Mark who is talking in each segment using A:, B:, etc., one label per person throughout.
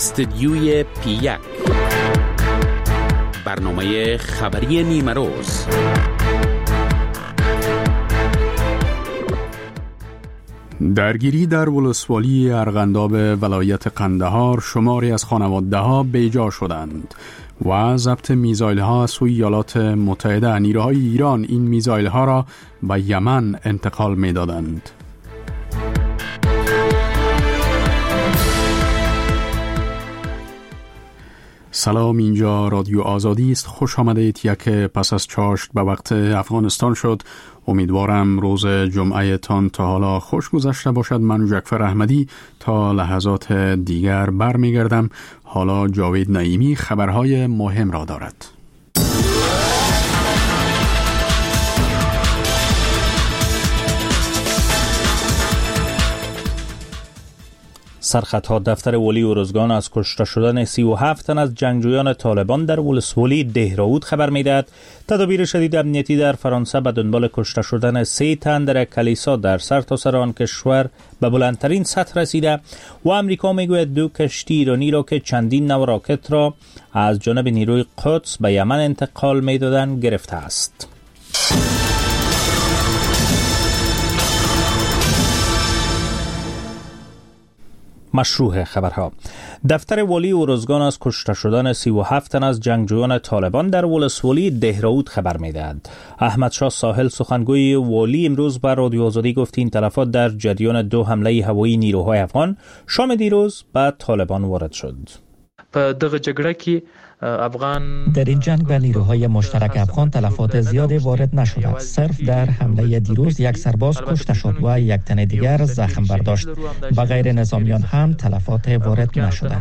A: استدیوی پی1 برنامه خبری نیمه روز. درگیری در ولسوالی ارغنداب ولایت قندهار، شماری از خانواده‌ها بیجا شدند و ضبط میزایل‌ها از سوی ایالات متحده. نیروهای ایران این میزایل‌ها را به یمن انتقال می‌دادند. سلام، اینجا رادیو آزادی است. خوش آمدید. یک پس از چاشت به وقت افغانستان شد. امیدوارم روز جمعه تان تا حالا خوش گذشته باشد. من جعفر احمدی تا لحظات دیگر برمیگردم. حالا جاوید نعیمی خبرهای مهم را دارد.
B: سرخطها دفتر ولی ارزگان از کشته شدن 37 تن از جنگجویان طالبان در ولسوالی دهراود خبر می‌دهد. تدابیر شدید امنیتی در فرانسه به دنبال کشته شدن 3 تن در کلیسا در سرتاسر آن کشور به بلندترین سطح رسیده و امریکا میگوید 2 کشتی ایرانی را که چندین نوع راکت را از جانب نیروی قدس به یمن انتقال می‌دادند گرفته است. مشروع خبرها. دفتر ولی ارزگان از کشته شدن 37 تن از جنگجویان طالبان در ولسوالی دهراود خبر می‌دهد. احمد شاه ساحل سخنگوی ولی امروز به رادیو آزادی گفت این تلفات در جریان 2 حمله هوایی نیروهای افغان شام دیروز به طالبان وارد شد.
C: په دغه جګړه کې افغان
D: در این جنگ به نیروهای مشترک افغان تلفات زیادی وارد نشد. صرف در حمله دیروز 1 سرباز کشته شد و 1 تن دیگر زخم برداشت. به غیر نظامیان هم تلفات وارد نشده.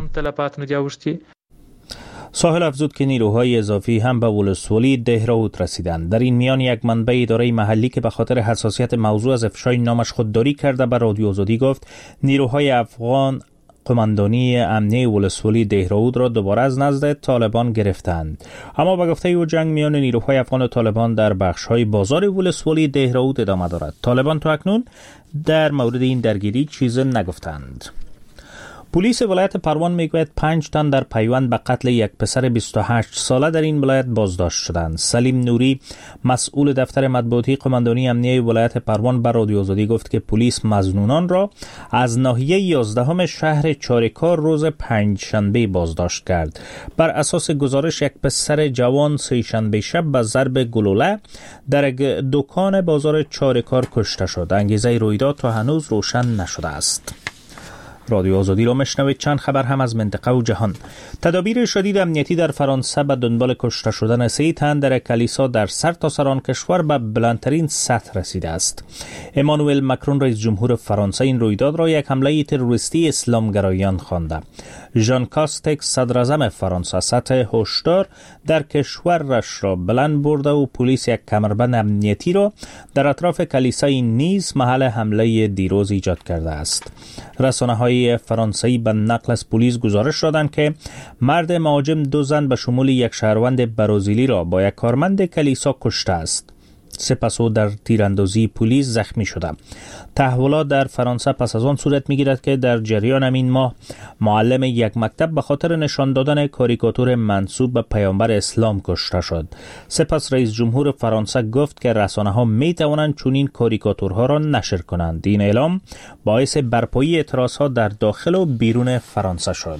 B: ساحل افزود که نیروهای اضافی هم به ولسوالی دهراود رسیدند. در این میان یک منبع اداره محلی که به خاطر حساسیت موضوع از افشای نامش خودداری کرده به رادیو آزادی گفت نیروهای افغان قماندانی امنیه ولسوالی دهراود را دوباره از نزد طالبان گرفتند. اما به گفته او جنگ میان نیروهای افغان و طالبان در بخش‌های بازار ولسوالی دهراود ادامه دارد. طالبان تا اکنون در مورد این درگیری چیزی نگفتند. پلیس ولایت پروان میگوید 5 تن در پیوند به قتل یک پسر 28 ساله در این ولایت بازداشت شدند. سلیم نوری مسئول دفتر مطبوعاتی قماندانی امنیه ولایت پروان به رادیو آزادی گفت که پلیس مظنونان را از ناحیه 11 شهر چارکار روز 5 شنبه بازداشت کرد. بر اساس گزارش یک پسر جوان 3 شنبه شب به ضرب گلوله در دکان بازار چارکار کشته شد. انگیزه رویداد تا هنوز روشن نشده است. رادیو آزادی را میشنوید. چند خبر هم از منطقه و جهان. تدابیر شدید امنیتی در فرانسه به دنبال کشته شدن 3 تن در کلیسا در سرتاسر آن کشور به بلندترین سطح رسیده است. امانوئل مکرون رئیس جمهور فرانسه این رویداد را یک حمله تروریستی اسلامگرایان خوانده. ژان کاستکس صدر اعظم فرانسه سطح هشدار در کشورش را بلند برده و پلیس یک کمربند امنیتی را در اطراف کلیسای نیز محل حمله دیروز ایجاد کرده است. رسانه‌های فرانسوی به نقل از پلیس گزارش دادند که مرد مهاجم 2 زن به شمول یک شهروند برازیلی را با یک کارمند کلیسا کشته است. سپس او در تیراندازی پلیس زخمی شده. تحولات در فرانسه پس از آن صورت می‌گیرد که در جریان همین ماه معلم یک مکتب به خاطر نشان دادن کاریکاتور منسوب به پیامبر اسلام کشته شد. سپس رئیس جمهور فرانسه گفت که رسانه‌ها می‌توانند چنین کاریکاتورها را نشر کنند. این اعلام باعث برپایی اعتراضات در داخل و بیرون فرانسه شد.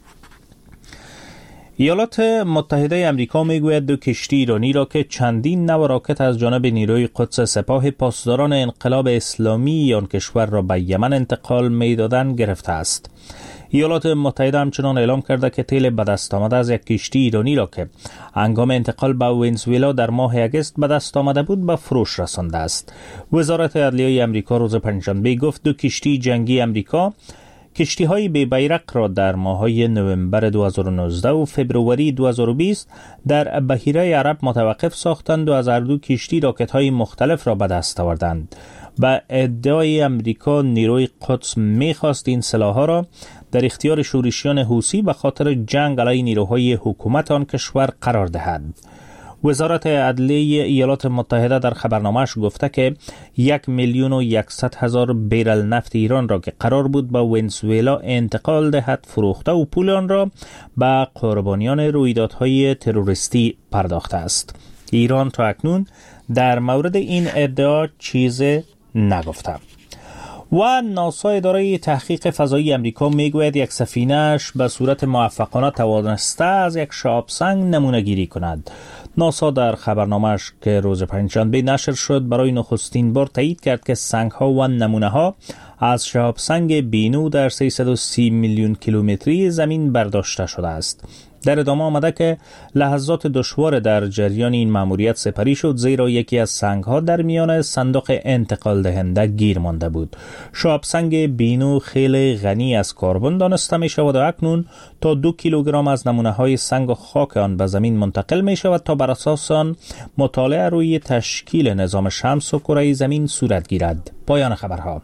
B: ایالات متحده امریکا میگوید 2 کشتی ایرانی را که چندین نوع راکت از جانب نیروی قدس سپاه پاسداران انقلاب اسلامی آن کشور را به یمن انتقال میدادند گرفته است. ایالات متحده همچنان اعلام کرده که تیل به دست آمده از یک کشتی ایرانی را که هنگام انتقال به ونزوئلا در ماه اگست به دست آمده بود به فروش رسانده است. وزارت عدلیه امریکا روز پنجشنبه گفت 2 کشتی جنگی امریکا کشتی‌های بی بیرق را در ماه‌های نوامبر 2019 و فبروری 2020 در بحیره عرب متوقف ساختند و از هر 2 کشتی راکت‌های مختلف را به دست آوردند. به ادعای امریکا نیروی قدس می‌خواست این سلاح‌ها را در اختیار شورشیان حوثی به خاطر جنگ علیه نیروهای حکومت آن کشور قرار دهد. وزارت عدلیه ایالات متحده در خبرنامه‌اش گفته که 1,100,000 بیرل نفت ایران را که قرار بود به ونزوئلا انتقال دهد فروخته و پول آن را به قربانیان رویدادهای تروریستی پرداخته است. ایران تا اکنون در مورد این ادعا چیز نگفته. و ناسا اداره تحقیق فضایی امریکا میگوید یک سفینه‌اش به صورت موفقانه توانسته از یک شهاب‌سنگ نمونه گیری کند. ناسا در خبرنامه‌اش که روز پنجشنبه نشر شد برای نخستین بار تایید کرد که سنگ‌ها و نمونه‌ها از شهاب‌سنگ بینو در 330 میلیون کیلومتری زمین برداشته شده است. در ادامه آمده که لحظات دشوار در جریان این مأموریت سپری شد، زیرا یکی از سنگ‌ها در میان صندوق انتقال دهنده گیر مانده بود. شهاب‌سنگ بینو خیلی غنی از کربن دانسته می شود و اکنون تا 2 کیلوگرم از نمونه‌های سنگ و خاک آن به زمین منتقل می شود تا بر اساس آن مطالعه روی تشکیل نظام شمس و کره زمین صورت گیرد. پایان خبرها.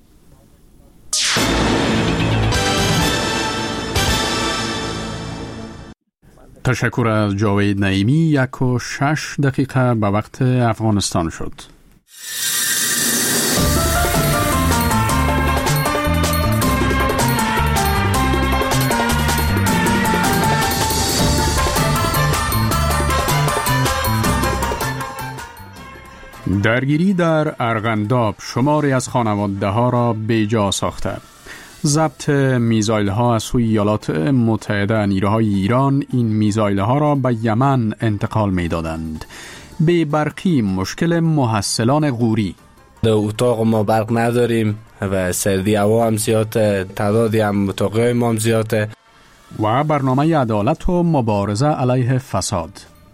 A: تشکر از جاوید نعیمی. 1:06 به وقت افغانستان شد. درگیری در ارغنداب شماری از خانواده ها را بیجا ساخته. ضبط میزایل ها از سوی ایالات متحده نیروهای ایران این میزایل ها را به یمن انتقال می دادند. به برقی مشکل محصلان غوری.
E: در اتاق ما برق نداریم و سردی هوا هم زیاده، تعدادی هم اتاقای ما هم زیاده.
A: و برنامه عدالت و مبارزه علیه فساد.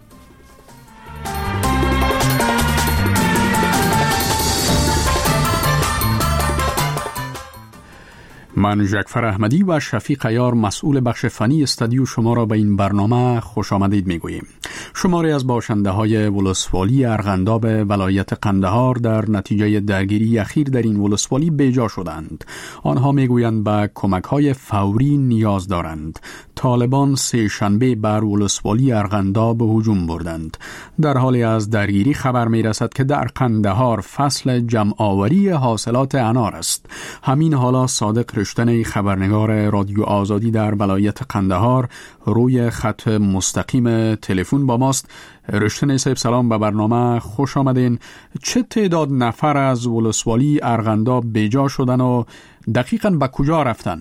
A: من جعفر احمدی و شفیق عیار مسئول بخش فنی استودیو شما را به این برنامه خوش آمدید میگوییم. شماری از باشنده های ولسوالی ارغنداب ولایت قندهار در نتیجه درگیری اخیر در این ولسوالی بیجا شدند. آنها میگویند به کمک های فوری نیاز دارند. طالبان سه شنبه بر ولسوالی ارغنداب هجوم بردند. در حالی از درگیری خبر میرسد که در قندهار فصل جمع آوری حاصلات انار است. همین حالا صادق رشتنی خبرنگار رادیو آزادی در ولایت قندهار روی خط مستقیم تلفن با ماست. رشتنی صاحب سلام، به برنامه خوش آمدین. چه تعداد نفر از ولسوالی ارغنداب بیجا شدن و دقیقاً به کجا رفتن؟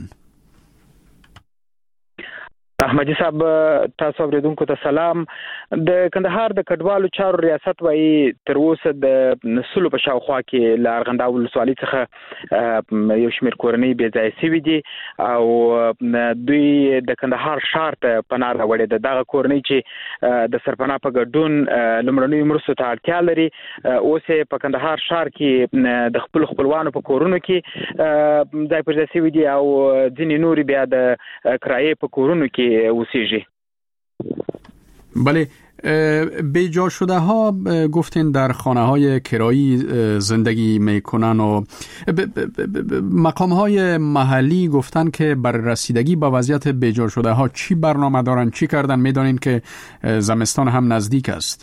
F: احمدی صاحب، تاسو اوریدونکو ته سلام. د کندهار د کډوالو چارو ریاست وایي تر اوسه د نسلو په شاوخوا کې له ارغنداب ولسوالۍ څخه یو شمېر کورنۍ بې ځایه سوي دي او دوی د کندهار ښار ته پناه راوړې ده. دغه کورنۍ چې د سرپناه په ګډون لومړنیو مرستو ته اړتیا لري، اوس یې په کندهار ښار کې د خپلو خپلوانو په کورونو کې ځای پر ځای سوي دي او ځینې نورې بیا د کرایې په کورونو کې وسیجی.
A: بله، بیجا شده ها گفتین در خانه های کرایی زندگی میکنن و مقام های محلی گفتن که بر رسیدگی با وضعیت بیجا شده ها چی برنامه دارن، چی کردن؟ میدانین که زمستان هم نزدیک است.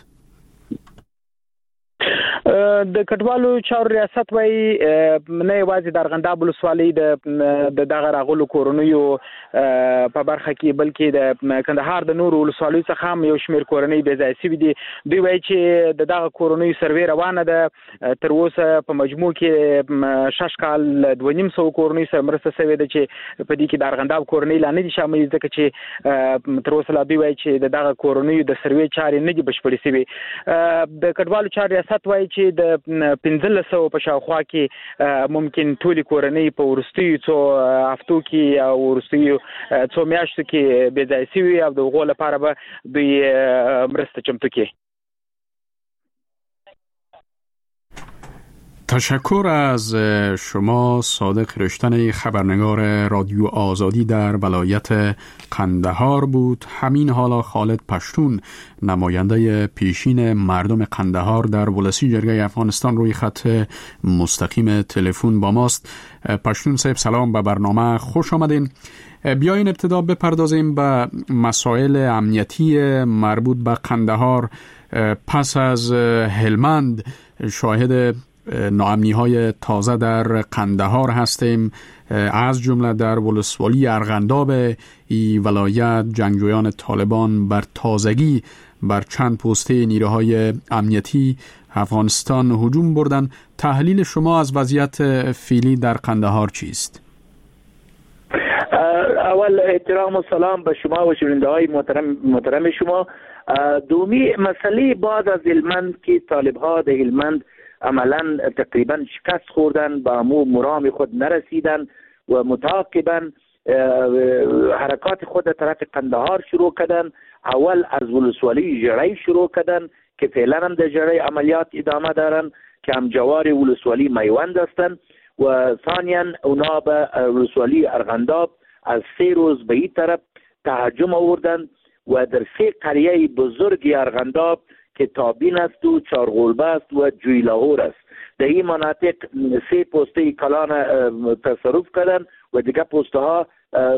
F: د کډوالو چارو ریاست وایي نه یوازې د ارغنداب ولسوالۍ د دغه راغلو کورنیو په برخه کې بلکې د کندهار د نورو ولسوالیو څخه هم یو شمېر کورنۍ بې ځایه سوي دي. دوی وایي چې د دغه کورنیو سروې روانه ده. تر اوسه په مجموع کې 6 کال 250 کورنیو سره مرسته شوې ده چې په دې کې د ارغنداب کورنۍ لا نه دي شامل، ځکه چې تر اوسه لا دوی وایي چې د دغه کورنیو د سروې چارې نه دي بشپړې شوې. د کډوالو چارو ریاست وایي چې د 1500 په شاوخوا کې ممکن ټولې کورنۍ په وروستیو څو هفتو کې او وروستیو څو میاشتو کې بې ځایه شوي او د هغو لپاره به دوی مرسته چمتو کړي.
A: تشکر از شما صادق رشتنی خبرنگار رادیو آزادی در ولایت قندهار بود. همین حالا خالد پشتون نماینده پیشین مردم قندهار در ولسی جرگه افغانستان روی خط مستقیم تلفن با ماست. پشتون صاحب سلام، به برنامه خوش آمدین. بیاین ابتدا بپردازیم به مسائل امنیتی مربوط به قندهار. پس از هلمند شاهد ناامنی‌های تازه در قندهار هستیم، از جمله در ولسوالی ارغنداب ای ولایت جنگجویان طالبان بر تازگی بر چند پسته نیروهای امنیتی افغانستان هجوم بردن. تحلیل شما از وضعیت فعلی در قندهار چیست؟
G: اول احترام و سلام به شما و شنونده‌های محترم شما. دومی مسئله بعد از هلمند که طالب‌ها در هلمند عملا تقریبا شکست خوردن، با مرام خود نرسیدن و متعاقبا حرکات خود در طرف قندهار شروع کردن. اول از ولسوالی جرای شروع کردن که فعلا هم در جرای عملیات ادامه دارن که هم جوار ولسوالی میوند هستند و ثانیا اونا به ولسوالی ارغنداب از 3 روز به این طرف تهجم آوردن و در 3 قریه بزرگ ارغنداب که تابین است و چارغولبه است و جوی لاهور است، در این مناطق 3 پسته کلان تصرف کردن و دیگه پسته ها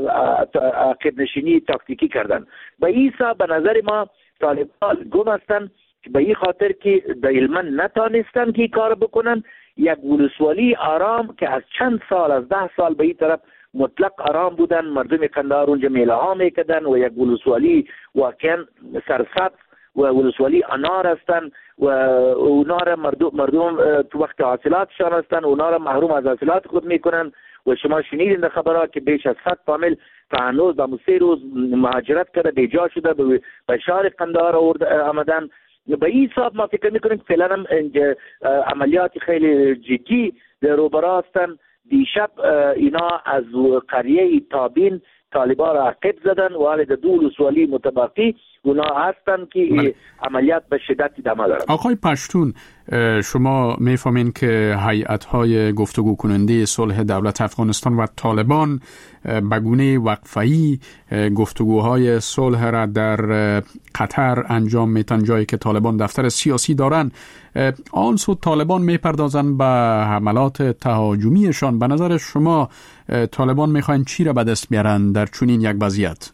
G: عقب نشینی تاکتیکی کردن. به این حساب به نظر ما طالبان گم هستند به این خاطر که در هلمند نتانستن که کار بکنن. یک ولسوالی آرام که از چند سال، از 10 سال به این طرف مطلق آرام بودن، مردم قندهار اونجا میله ها میکردن و یک ولسوالی واقعا سرسبز و ولسوالی انار هستن و اونا را مردم تو وقت حاصلاتشان هستن، اونا را محروم از حاصلات خود میکنن و شما شنیدین در خبرات که بیش از 100 فامیل تا هنوز با 3 روز مهاجرت کرده، بیجا شده به شهر قندهار آمدن. به این حساب ما فکر میکنیم که فعلا هم عملیات خیلی جدی در روبرا هستن. دیشب اینا از قریه تابین طالبان را عقب زدن و حال در 2 ولسوالی متبقی اونا هستن که عملیات به شدت ادامه دارن. آقای
A: پشتون، شما میفهمین که هیئت‌های گفتگو کننده صلح دولت افغانستان و طالبان به گونه وقفه‌ای گفتگوهای صلح را در قطر انجام میتن، جایی که طالبان دفتر سیاسی دارن. آن سو طالبان میپردازن به حملات تهاجمیشان. به نظر شما طالبان میخواین چی را به دست بیارن در چنین یک وضعیت؟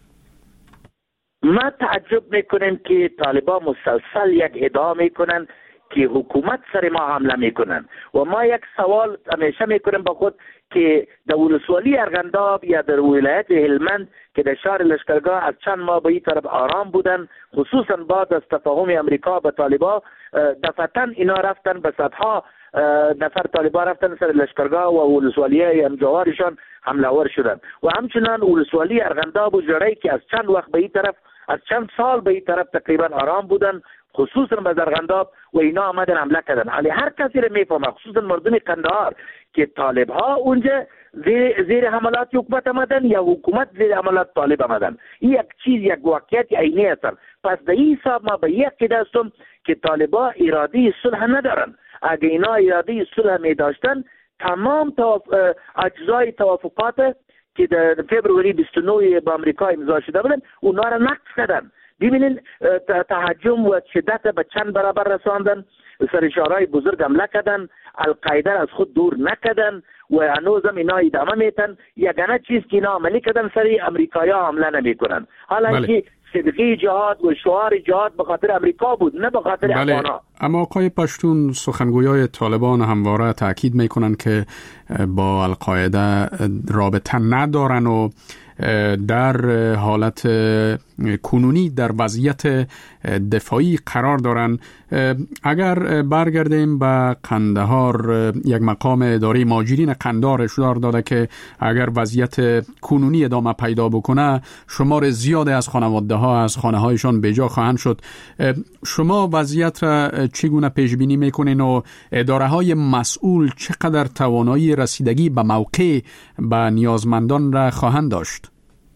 G: ما تعجب میکنیم که طالبان مسلسل یک ادعا میکنن که حکومت سر ما حمله میکنن و ما یک سوال همیشه میکنیم با خود که در ولسوالی ارغنداب یا در ولایت هلمند که در شهر لشکرگاه از چند ماه به این طرف آرام بودن، خصوصا بعد از تفاهم امریکا با طالبان دفعتاً اینا رفتن به صدها نفر طالبان رفتن سر لشکرگاه و ولسوالی جوارشان حمله ور شدن و همچنان ولسوالی ارغنداب و جرای که از چند وقت به این طرف، از چند سال به این طرف تقریبا آرام بودن، خصوصا به ارغنداب و اینا آمدن حمله کردن. حالی هر کسی رو میفهمه، خصوصا مردم قندهار، که طالب ها اونجا زیر حملات حکومت آمدن یا حکومت زیر حملات طالب آمدن. این یک چیز، یک واقعیت عینی است. پس به این حساب ما به یک عقیده هستم که طالبا اراده صلح ندارن. اگه اینا اراده صلح می داشتن، تمام اجزای توافقات که در فبروری 29 با امریکا امضا شده بودن اونا را نقض کردن. ببینین تهاجم و شدت به چند برابر رساندن، سر شهرهای بزرگ حمله کردن، القاعده از خود دور نکردن و هنوزم اینا ادامه میتن. یگانه چیز که اینا عملی کردن سر امریکایی‌ها حمله نمیکنن. حالا که صدقه جهاد و شعار جهاد به خاطر امریکا بود، نه به خاطر افغان‌ها.
A: اما آقای پشتون، سخنگویای طالبان همواره تاکید میکنن که با القاعده رابطه ندارن و در حالت کنونی در وضعیت دفاعی قرار دارن. اگر برگردیم به قندهار، یک مقام اداره مهاجرین قندهار هشدار داده که اگر وضعیت کنونی ادامه پیدا بکنه شمار زیاد از خانواده ها از خانه هایشان بجا خواهند شد. شما وضعیت را چگونه پیش بینی میکنین و اداره های مسئول چقدر توانایی رسیدگی به موقع به نیازمندان را خواهند داشت؟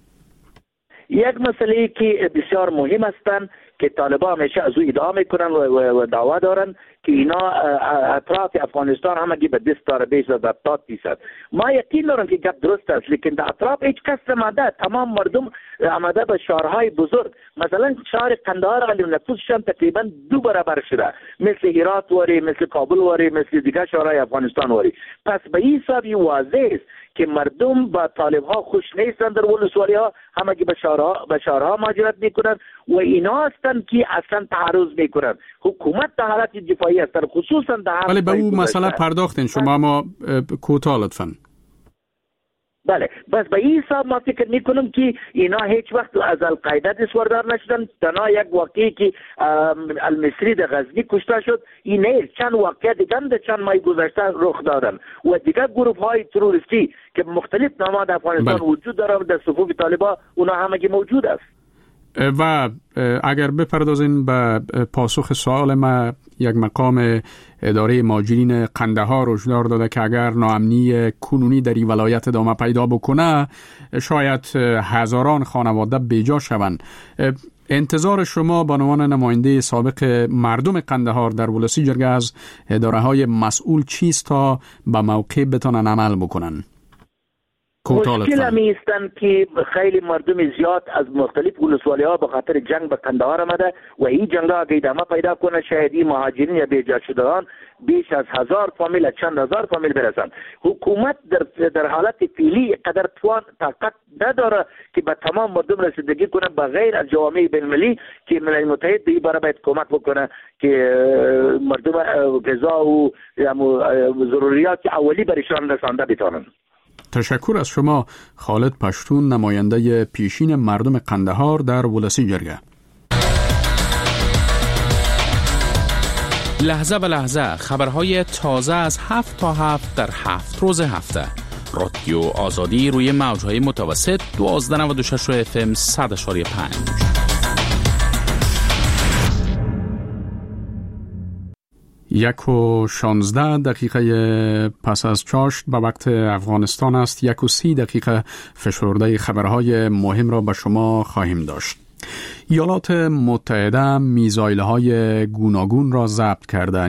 G: یک مسئله که بسیار مهم هستند که طالبان همیشه از او ادعا میکنن و دعوا دارن که اینا اطراف افغانستان همگی به دست داره بیش از 70%. ما یقین دارم که گپ درست است، لیکن در اطراف هیچ کس نماده. تمام مردم آمده به شهرهای بزرگ. مثلا شهر قندهار ولی نفوسشان تقریبا 2 برابر شده، مثل هرات واری، مثل کابل واری، مثل دیگر شهرهای افغانستان واری. پس به این حساب واضح است که مردم با طالب ها خوش نیستند در ولسوالی ها، همگی به شهرها مهاجرت میکنن و اینا هستن که اصلا تعرض میکنن. حکومت در حالت دفاعی هستن، خصوصا در
A: ولی به اون مسئله پرداختین شما، اما کوتاه لطفاً.
G: بله، بس به این حساب ما فکر میکنم که اینا هیچ وقت از القاعده دستوردار نشدن. تنها یک واقعی که المصری در غزنی کشته شد این نیست، چند واقعه دیگر در چند ماه گذشته رخ دادن و دیگر گروه های تروریستی که مختلف نام‌ها در افغانستان وجود دارن در صفوف طالبان اونا همگی موجود است.
A: و اگر بپردازین به پاسخ سوال ما، یک مقام اداره مهاجرین قندهار هشدار داده که اگر ناامنی کنونی در این ولایت ادامه پیدا بکنه شاید هزاران خانواده بیجا شوند. انتظار شما به عنوان نماینده سابق مردم قندهار در ولسی جرگه از اداره‌های مسئول چیست تا به موقع بتونن عمل بکنن؟
G: مشکل همی استن که خیلی مردم زیاد از مختلف ولسوالی ها به خاطر جنگ به قندهار آمده و این جنگ ها اگه ادامه پیدا کنه شاید این مهاجرین یا بیجا شدگان بیش از 1000 فامیل، چند هزار فامیل برسند. حکومت در حالت فعلی قدر طاقت نداره که به تمام مردم رسیدگی کنه بغیر از جوامع بین‌المللی که ملل متحد به این باره باید کمک بکنه که مردم غذا و ضروریات اولی برشان رسانده بتونن.
A: تشکر از شما خالد پشتون، نماینده پیشین مردم قندهار در ولسی جرگه.
H: لحظه به لحظه خبرهای تازه از 7 تا 7 در 7 روز هفته. رادیو آزادی روی موجهای متوسط 1296 FM 100.5.
A: 1:16 پس از چاشت به وقت افغانستان است. 1:30 فشرده خبرهای مهم را به شما خواهیم داشت. ایالات متحده میزایل‌های گوناگون را ضبط کرده.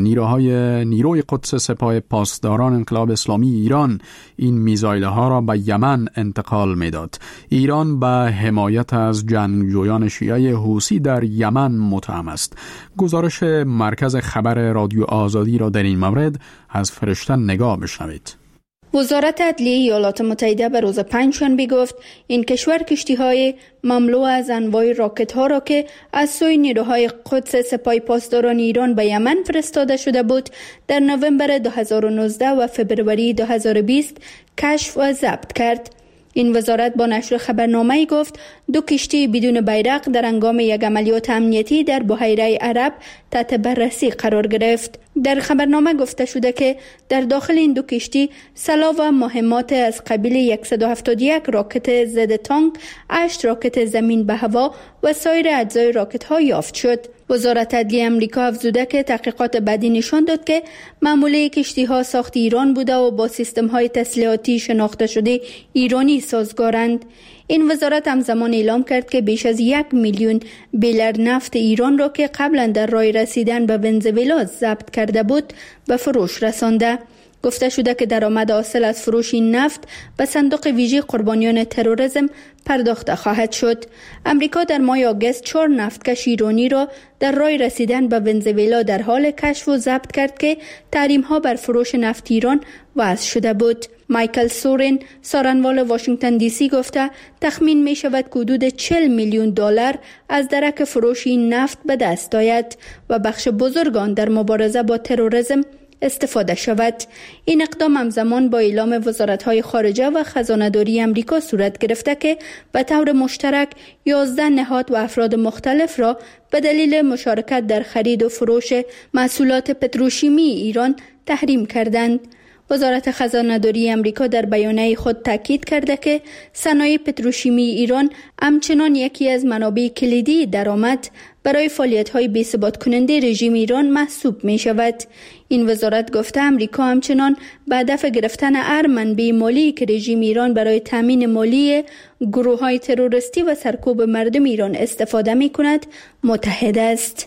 A: نیروی قدس سپاه پاسداران انقلاب اسلامی ایران این میزایل‌ها را به یمن انتقال می‌داد. ایران به حمایت از جنگجویان شیعه حوثی در یمن متهم است. گزارش مرکز خبر رادیو آزادی را در این مورد از فرشته نگاه بشنوید.
I: وزارت عدلیه ایالات متحده به روز پنجشنبه گفت این کشور کشتی‌های مملو از انواع راکت‌ها را که از سوی نیروهای قدس سپاه پاسداران ایران به یمن فرستاده شده بود در نوامبر 2019 و فبروری 2020 کشف و ضبط کرد. این وزارت با نشر خبرنامه‌ای گفت 2 کشتی بدون بیرق در هنگام یک عملیات امنیتی در بحیره عرب تحت بررسی قرار گرفت. در خبرنامه گفته شده که در داخل این 2 کشتی سلاح و مهمات از قبیل 171 راکت ضد تانک، 8 راکت زمین به هوا و سایر اجزای راکت ها یافت شد. وزارت عدلیه امریکا افزوده که تحقیقات بعدی نشان داد که معموله کشتی ها ساخت ایران بوده و با سیستم های تسلیحاتی شناخته شده ایرانی سازگارند. این وزارت همزمان اعلام کرد که بیش از 1 میلیون بیلر نفت ایران را که قبلا در راه رسیدن به ونزوئلا ضبط کرده بود به فروش رسانده. گفته شده که درآمد حاصل از فروش این نفت به صندوق ویژه قربانیان تروریسم پرداخته خواهد شد. امریکا در ماه آگوست 4 نفتکش ایرانی را در راه رسیدن به ونزوئلا در حال کشف و ضبط کرد که تحریم‌ها بر فروش نفت ایران وضع شده بود. مایکل سورین، سارنوال واشنگتن دی سی گفته تخمین می شود که حدود 40 میلیون دلار از درک فروش این نفت به دست آید و بخش بزرگ آن در مبارزه با تروریسم استفاده شود. این اقدام همزمان با اعلام وزارت‌های خارجه و خزانه‌داری امریکا صورت گرفته که به طور مشترک 11 نهاد و افراد مختلف را به دلیل مشارکت در خرید و فروش محصولات پتروشیمی ایران تحریم کردند. وزارت خزانه‌داری امریکا در بیانیه خود تاکید کرده که صنایع پتروشیمی ایران همچنان یکی از منابع کلیدی درآمد برای فعالیت‌های بی‌ثبات کننده رژیم ایران محسوب می‌شود. این وزارت گفته امریکا همچنان به هدف گرفتن هر منبع مالی که رژیم ایران برای تامین مالی گروه‌های تروریستی و سرکوب مردم ایران استفاده می‌کند متحد است.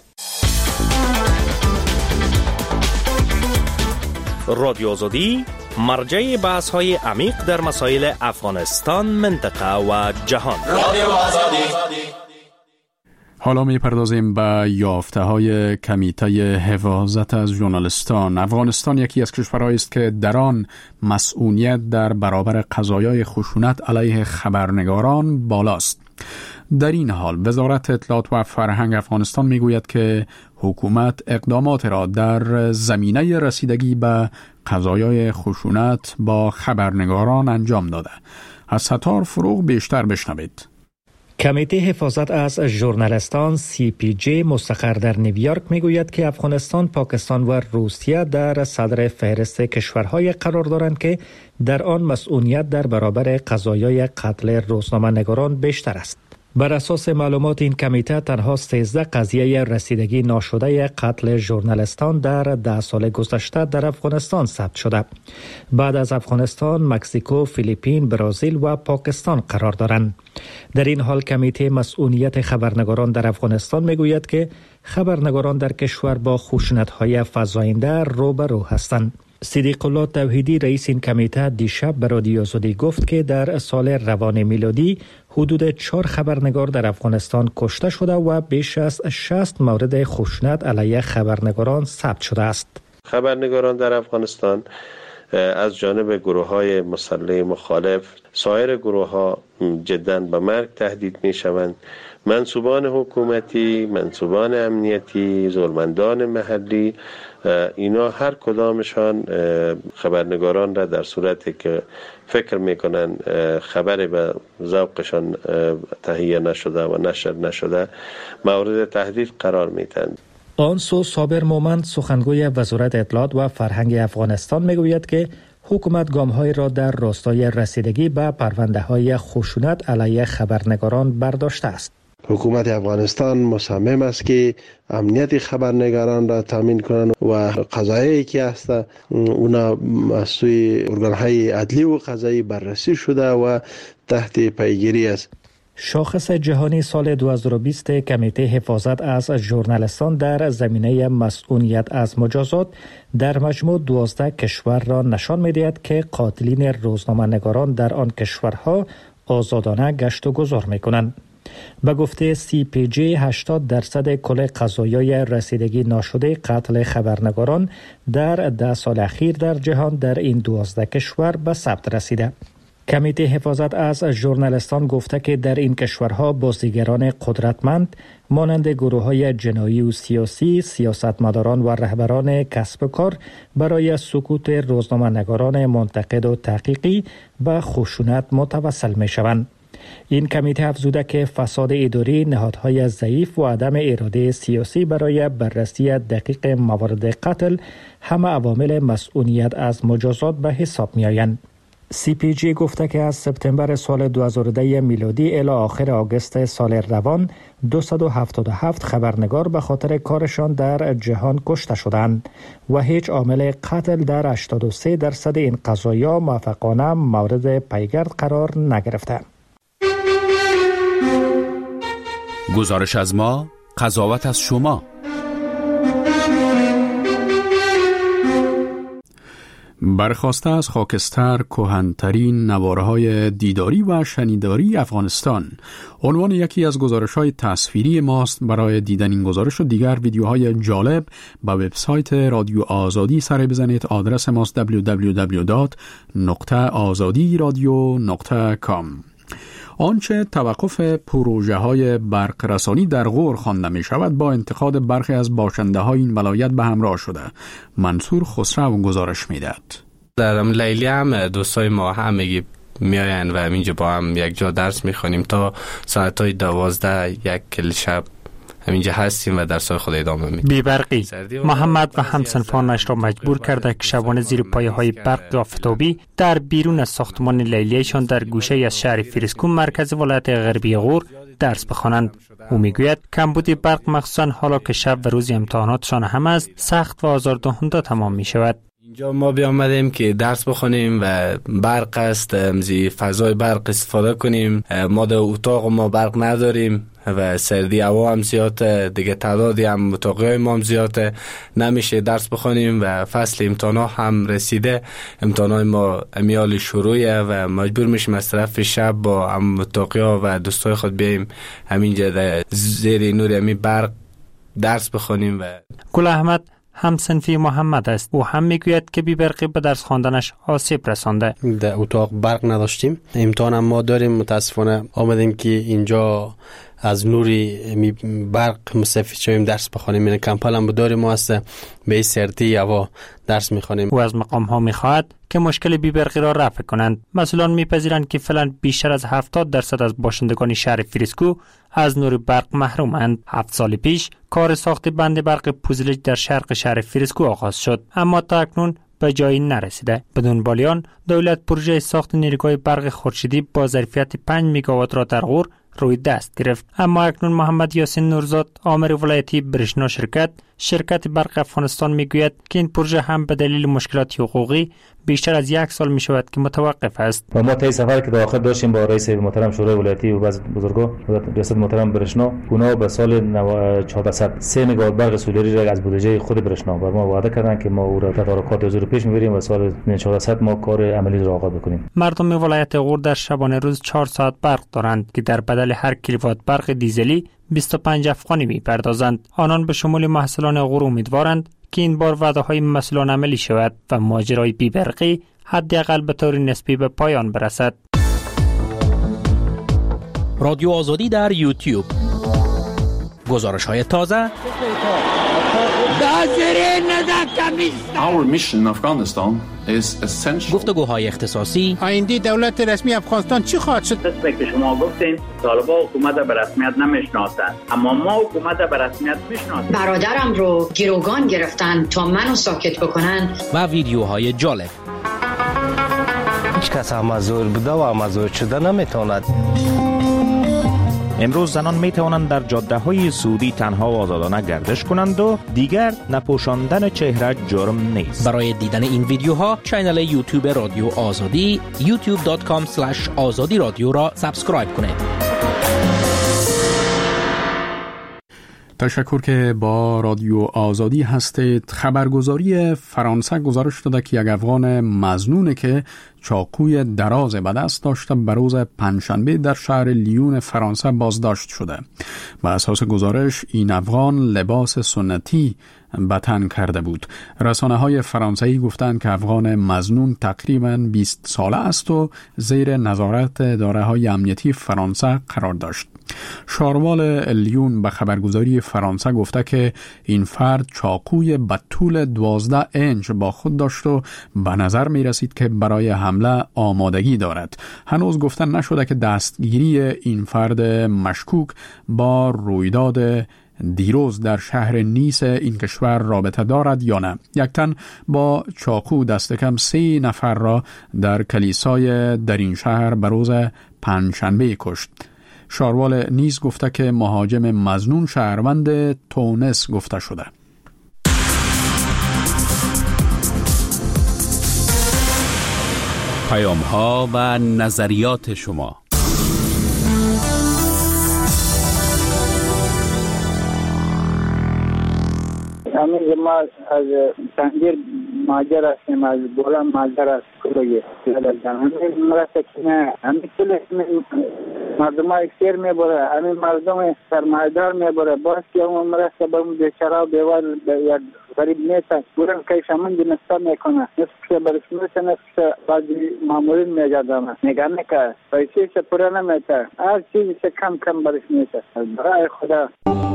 J: رادیو آزادی مرجع بحث‌های عمیق در مسائل افغانستان، منطقه و جهان. رادیو آزادی.
A: حالا می‌پردازیم به یافته‌های کمیته حفاظت از ژورنالیستان. افغانستان یکی از کشورهایی است که در آن مسئولیت در برابر قضایای خشونت علیه خبرنگاران بالاست. در این حال وزارت اطلاعات و فرهنگ افغانستان میگوید که حکومت اقدامات را در زمینه رسیدگی به قضایای خشونت با خبرنگاران انجام داده. از ستار فروغ بیشتر بشنوید.
D: کمیته حفاظت از ژورنالیستان CPJ مستقر در نیویورک میگوید که افغانستان، پاکستان و روسیه در صدر فهرست کشورهای قرار دارند که در آن مسئولیت در برابر قضایای قتل روزنامه‌نگاران بیشتر است. بر اساس معلومات این کمیته تنها 13 قضیه رسیدگی ناشده قتل ژورنالیستان در 10 سال گذشته در افغانستان ثبت شده. بعد از افغانستان، مکزیکو، فیلیپین، برزیل و پاکستان قرار دارند. در این حال کمیته مسئولیت خبرنگاران در افغانستان میگوید که خبرنگاران در کشور با خشونت‌های فزاینده روبرو هستند. صدیق الله توحیدی رئیس این کمیته دیشب به رادیو آزادی گفت که در سال روان میلادی حدود 4 خبرنگار در افغانستان کشته شده و بیش از 60 مورد خشونت علیه خبرنگاران ثبت شده است.
K: خبرنگاران در افغانستان از جانب گروه‌های مسلح مخالف، سایر گروه‌ها جداً به مرگ تهدید می‌شوند. منصوبان حکومتی، منصوبان امنیتی، زورمندان محلی، اینا هر کدامشان خبرنگاران را در صورتی که فکر میکنن خبری به ذوقشان تهیه نشده و نشر نشده مورد تهدید قرار میدن.
D: آنسو صابر مومند، سخنگوی وزارت اطلاعات و فرهنگ افغانستان میگوید که حکومت گام‌های را در راستای رسیدگی به پرونده‌های خشونت علیه خبرنگاران برداشته است.
L: حکومت افغانستان مصمم است که امنیت خبرنگاران را تامین کنند و قضایایی که هست اونا از سوی ارگان‌های عدلی و قضایی بررسی شده و تحت پیگیری است.
D: شاخص جهانی سال 2020 کمیته حفاظت از ژورنالیستان در زمینه مسئولیت از مجازات در مجموع 12 کشور را نشان می‌دهد که قاتلین روزنامه‌نگاران در آن کشورها آزادانه گشت و گذار می‌کنند. به گفته CPJ 80% کل قضایای رسیدگی ناشده قتل خبرنگاران در 10 سال اخیر در جهان در این 12 کشور به ثبت رسیده. کمیته حفاظت از ژورنالیستان گفته که در این کشورها بازیگران قدرتمند مانند گروه‌های جنایی و سیاسی، سیاستمداران و رهبران کسب و کار برای سکوت روزنامه‌نگاران منتقد و تحقیقی به خشونت متوسل می‌شوند. این کمیته افزوده که فساد اداری، نهادهای ضعیف و عدم اراده سیاسی برای بررسی دقیق موارد قتل همه عوامل مسئولیت از مجازات به حساب می آیند. CPJ گفته که از سپتامبر سال 2010 میلادی الی آخر آگوست سال روان 277 خبرنگار به خاطر کارشان در جهان کشته شدند و هیچ عامل قتل در 83% این قضایا موفقانه مورد پیگرد قرار نگرفته.
H: گزارش از ما، قضاوت از شما.
A: برخاسته از خاکستر کهن‌ترین نواره‌های دیداری و شنیداری افغانستان عنوان یکی از گزارش‌های تصویری ماست. برای دیدن این گزارش و دیگر ویدیوهای جالب به وبسایت رادیو آزادی سر بزنید. آدرس ماست www.azadiradio.com. آنچه توقف پروژه های برق رسانی در غور خوانده می شود با انتقاد برخی از باشنده های این ولایت به همراه شده. منصور خسرو گزارش می دهد.
E: در لیلی هم دوستای ما همگی می آین و همینجا با هم یک جا درس می خوانیم تا ساعت های 12 یک کل شب همینجا هستیم و درسای خود ادامه میدیم.
M: بی‌برقی محمد و همسنفانش را مجبور کرده که شبانه زیر پایه های برق آفتابی در بیرون از ساختمان لیلیشان در گوشه از شهر فیرسکون مرکز ولایت غربی غور درس بخوانند. او میگوید کمبود برق مخصوصا حالا که شب و روز امتحاناتشان هم است سخت و آزاردهنده تمام می شود.
E: اینجا ما بیامدیم که درس بخونیم و برق است، مزی فضای برق استفاده کنیم. ما در اتاق ما برق نداریم و سردی هوا هم زیاده، دیگه تعدادی هم اتاقی ما هم زیاده، نمیشه درس بخونیم و فصل امتحانا هم رسیده. امتحانای ما امیال شروعه و مجبور میشیم از طرف شب با هم اتاقی ها و دوستای خود بیاییم همینجا زیر نور همی برق درس بخونیم. و
M: گل احمد هم صنفی محمد است. او هم میگوید که بی برقی به درس خواندنش آسیب رسانده.
N: در اتاق برق نداشتیم، امتحان هم ما داریم. متاسفانه آمدیم که اینجا از نوری برق مستفید شویم درس بخونیم. این کمپل هم داریم، ما است به سردی هوا درس میخونیم.
M: او از مقام ها میخواهد که مشکل بی برقی را رفع کنند. مسئولان میپذیرند که فعلا بیشتر از 70% از باشندگان شهر فریسکو از نور برق محرومند. 7 سال پیش کار ساخت بند برق پوزلج در شرق شهر فریسکو آغاز شد، اما تا اکنون به جایی نرسیده. بدون بالیان دولت پروژه ساخت نیروگاه برق خورشیدی با ظرفیت 5 مگاوات را در غور روی دست گرفت. اما اکنون محمد یاسین نورزاد، آمر ولایتی برشنا شرکت برق افغانستان میگوید که این پروژه هم به دلیل مشکلات حقوقی بیشتر از 1 سال می شود که متوقف است.
O: و ما طی سفری که داخل داشتیم با رئیس محترم شورای ولایتی و بعض بزرگا ریاست محترم برشنا، اونا به سال 1403 مگاوات برق سولری را از بودجه خود برشنا بر ما وعده کردند که ما او را تدارکات حضور پیش میبریم و سال 1400 ما کار عملی را آغاز بکنیم.
M: مردم ولایت غور در شبانه روز 4 ساعت برق دارند که در بدل هر کیلووات برق دیزلی 25 افغانی میپردازند. آنان به شمول محصولان غور امیدوارند که این بار وعده های مسئولان عملی شود و ماجرای بی برقی حداقل به طور نسبی به پایان برسد.
J: رادیو آزادی در یوتیوب، گزارش های تازه، گفتگوهای اختصاصی.
P: آینده دولت رسمی افغانستان چی خواهد شد؟
Q: قسمی که شما گفتین طالبان حکومت به رسمیت نمیشناسند، اما ما حکومت به رسمیت میشناسیم.
R: برادرم رو گروگان گرفتن تا منو ساکت بکنن.
J: و ویدیوهای جالب.
S: هیچ کس امازور بوده و امازور شده نمیتواند.
B: امروز زنان می توانند در جاده های سعودی تنها و آزادانه گردش کنند و دیگر نپوشاندن چهره جرم نیست.
J: برای دیدن این ویدیوها کانال یوتیوب رادیو آزادی youtube.com/azadi رادیو را سابسکرایب کنید.
A: تشکر که با رادیو آزادی هستید. خبرگزاری فرانسه گزارش داده که یک افغان مظنون که چاقوی دراز به دست داشته به روز پنجشنبه در شهر لیون فرانسه بازداشت شده. بر اساس گزارش این افغان لباس سنتی به تن کرده بود. رسانه های فرانسوی گفتند که افغان مظنون تقریباً 20 ساله است و زیر نظارت اداره های امنیتی فرانسه قرار داشت. شاروال لیون به خبرگزاری فرانسه گفته که این فرد چاقوی به طول 12 اینچ با خود داشت و به نظر می رسید که برای حمله آمادگی دارد. هنوز گفته نشده که دستگیری این فرد مشکوک با رویداد دیروز در شهر نیس این کشور رابطه دارد یا نه. یک تن با چاقو دست کم 3 نفر را در کلیسای در این شهر به روز پنجشنبه کشت. شاروال نیز گفته که مهاجم مظنون شهروند تونس گفته شده.
H: پیام ها و نظریات شما.
T: همین ما از تنگیر ماجر هستیم، از بولم ماجر است کلوی همین مرسه که نه همین کل مردم های سیر میبره، همین مردم سرمایدار میبره، باز که اون مرسه با اون بیچاره و بیوار یا غریب نیست برن کیش همون جنستا میکنه، نصف برسمیت نصف بعضی معمولین میگردم میگنه که پیسی se پره نمیته، هر چیزی se کم برسمیت برای خدا.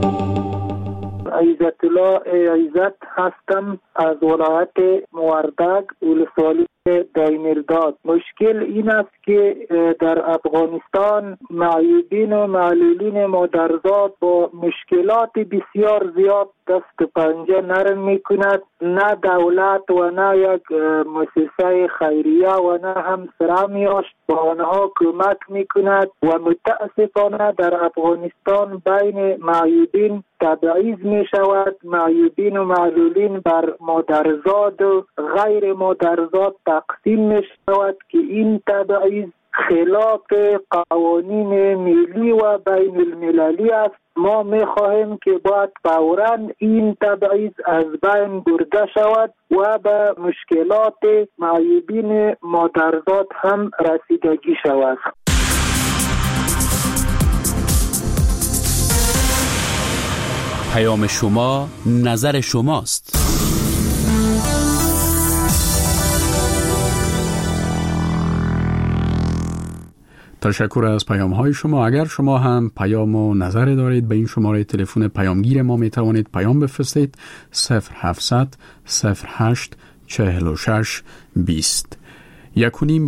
T: عزت الله عزت هستم از ولایت موردک ولسوالی دایمیرداد. مشکل این است که در افغانستان معیوبین و معلولین مادرزاد با مشکلات بسیار زیاد دست پنجه نرم می کند. نه دولت و نه یک مؤسسه خیریه و نه همسره میاشت با آنها کمک می کند و متاسفانه در افغانستان بین معیوبین تبعیض می شود. معیوبین و معلولین بر مادرزاد و غیر مادرزاد تقسیم می شود که این تبعیض خلاف قوانین ملی و بین المللی است. ما می خواهیم که باید فوراً این تبعیض از بین برده شود و به مشکلات معیوبین مادرزاد هم رسیدگی شود.
H: پیام شما، نظر شماست.
A: تشکر از پیام های شما. اگر شما هم پیام و نظر دارید به این شماره تلفن پیامگیر ما می توانید پیام بفرستید 0700 08 46 20.